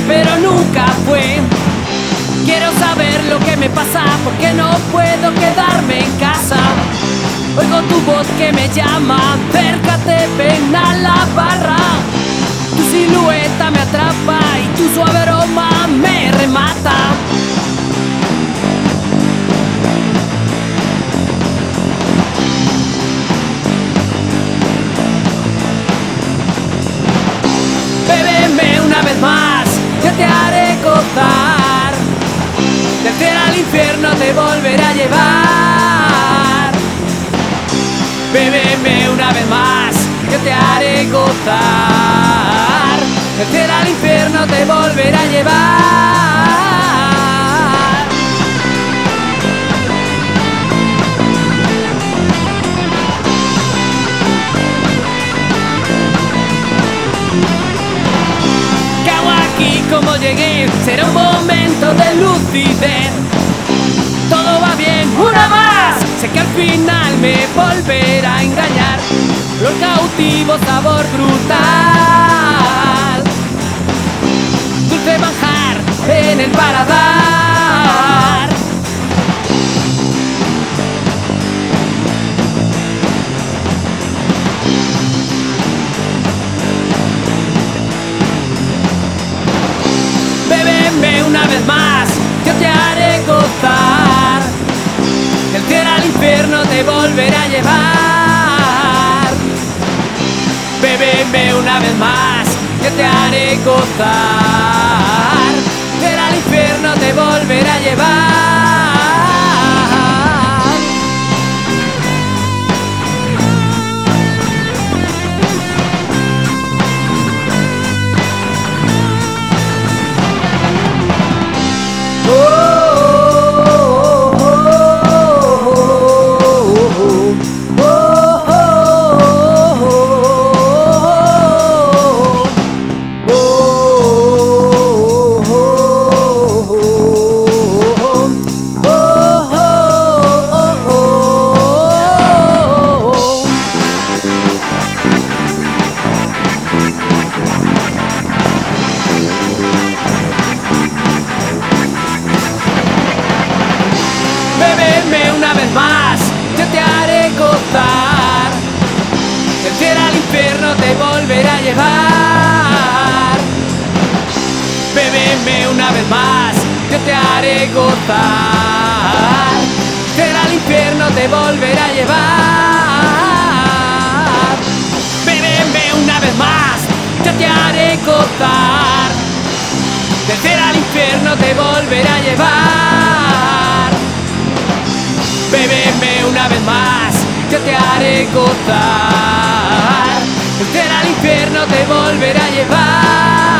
pero nunca fue. Quiero saber lo que me pasa, porque no puedo quedarme en casa. Oigo tu voz que me llama, acércate, ven a la barra. Tu silueta me atrapa y tu suave aroma me remata. Bébeme una vez más, yo te haré gozar. Del cielo al infierno te volveré a llevar. Bébeme una vez más, yo te haré gozar. Del cielo al infierno te volveré a llevar. ¿Qué hago aquí? ¿Cómo llegué? Será un momento de lucidez. Todo va bien, una más. Sé que al final me volverá a engañar. Flor cautivo, sabor brutal. Dulce manjar en el paladar. Bébeme una vez más, yo te haré gozar. Del cielo al infierno te volveré a llevar. Bébeme una vez más, yo te haré gozar. Del cielo al infierno te volveré a llevar. Bébeme una vez más, yo te haré gozar. Del cielo al infierno te volveré a llevar. Bébeme una vez más, yo te haré gozar. Del cielo al infierno te volveré a llevar. Bébeme una vez más, yo te haré gozar. Del cielo al infierno te volveré a llevar. Bébeme una vez más, yo te haré gozar. Del cielo al infierno te volveré a llevar.